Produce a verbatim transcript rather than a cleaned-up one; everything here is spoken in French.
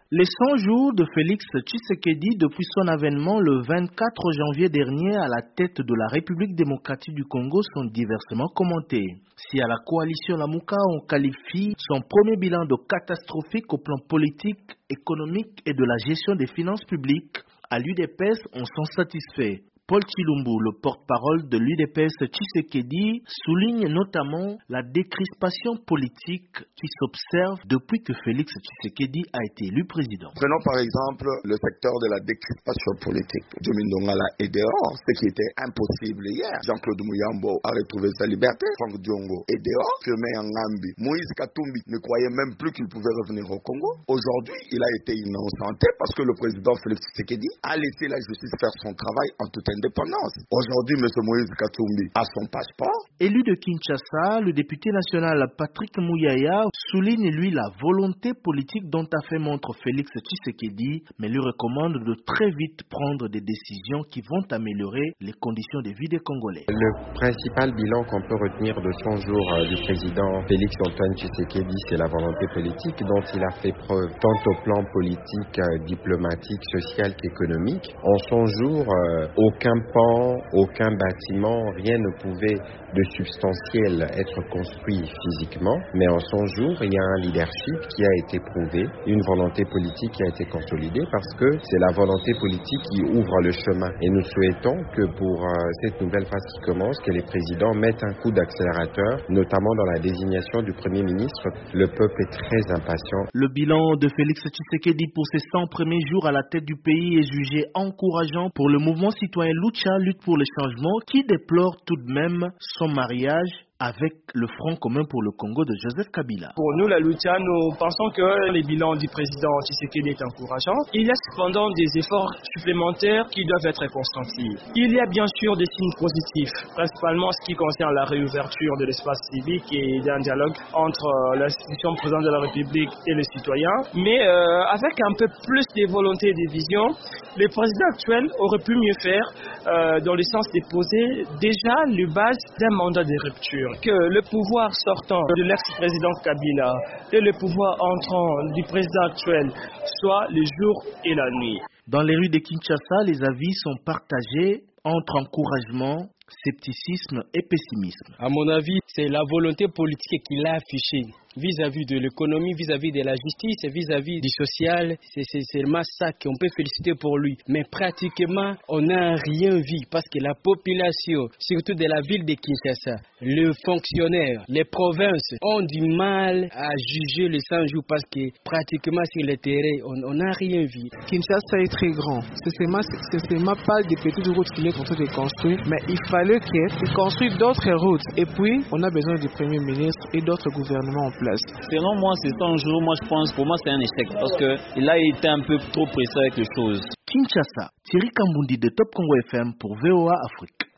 Les cent jours de Félix Tshisekedi depuis son avènement le vingt-quatre janvier dernier à la tête de la République démocratique du Congo sont diversement commentés. Si à la coalition Lamuka on qualifie son premier bilan de catastrophique au plan politique, économique et de la gestion des finances publiques, à l'U D P S on s'en satisfait. Paul Chilumbu, le porte-parole de l'U D P S Tshisekedi, souligne notamment la décrispation politique qui s'observe depuis que Félix Tshisekedi a été élu président. Prenons par exemple le secteur de la décrispation politique. Jimmy Ndongala est dehors, ce qui était impossible hier. Jean-Claude Muyambo a retrouvé sa liberté. Franck Diongo est dehors. Firmin Yangambi, Moïse Katumbi ne croyait même plus qu'il pouvait revenir au Congo. Aujourd'hui, il a été innocenté parce que le président Félix Tshisekedi a laissé la justice faire son travail en toute indépendance. Aujourd'hui, M. Moïse Katumbi a son passeport. Élu de Kinshasa, le député national Patrick Mouyaya souligne lui la volonté politique dont a fait montre Félix Tshisekedi, mais lui recommande de très vite prendre des décisions qui vont améliorer les conditions de vie des Congolais. Le principal bilan qu'on peut retenir de cent jours euh, du président Félix Antoine Tshisekedi, c'est la volonté politique dont il a fait preuve tant au plan politique, euh, diplomatique, social qu'économique. En cent jours, euh, aucun pan, aucun bâtiment, rien ne pouvait de substantiel être construit physiquement, mais en cent jours, il y a un leadership qui a été prouvé, une volonté politique qui a été consolidée parce que c'est la volonté politique qui ouvre le chemin. Et nous souhaitons que pour euh, cette nouvelle phase qui commence, que les présidents mettent un coup d'accélérateur, notamment dans la désignation du Premier ministre. Le peuple est très impatient. Le bilan de Félix Tshisekedi pour ses cent premiers jours à la tête du pays est jugé encourageant pour le mouvement citoyen Lucha, lutte pour le changement, qui déplore tout de même son mariage avec le Front commun pour le Congo de Joseph Kabila. Pour nous, la Lucha, nous pensons que le bilan du président Tshisekedi est encourageant. Il y a cependant des efforts supplémentaires qui doivent être consentis. Il y a bien sûr des signes positifs, principalement ce qui concerne la réouverture de l'espace civique et d'un dialogue entre l'institution présidente de la République et les citoyens. Mais euh, avec un peu plus de volonté et de vision, le président actuel aurait pu mieux faire euh, dans le sens de poser déjà les bases d'un mandat de rupture. Que le pouvoir sortant de l'ex-président Kabila et le pouvoir entrant du président actuel soit le jour et la nuit. Dans les rues de Kinshasa, les avis sont partagés entre encouragement, scepticisme et pessimisme. À mon avis, c'est la volonté politique qu'il a affichée vis-à-vis de l'économie, vis-à-vis de la justice et vis-à-vis du social. C'est seulement ça qu'on peut féliciter pour lui. Mais pratiquement, on n'a rien vu parce que la population, surtout de la ville de Kinshasa, les fonctionnaires, les provinces ont du mal à juger les cent jours parce que pratiquement sur le terrain, on n'a rien vu. Kinshasa est très grand. Ce n'est seulement pas des petites routes qu'il est en train de construire, mais il fallait qu'il construise d'autres routes. Et puis, on a besoin du Premier ministre et d'autres gouvernements en place. Selon moi, ces cent jours, moi je pense, pour moi c'est un échec parce qu'il a été un peu trop pressé avec les choses. Kinshasa, Thierry Kambundi de Top Congo F M pour V O A Afrique.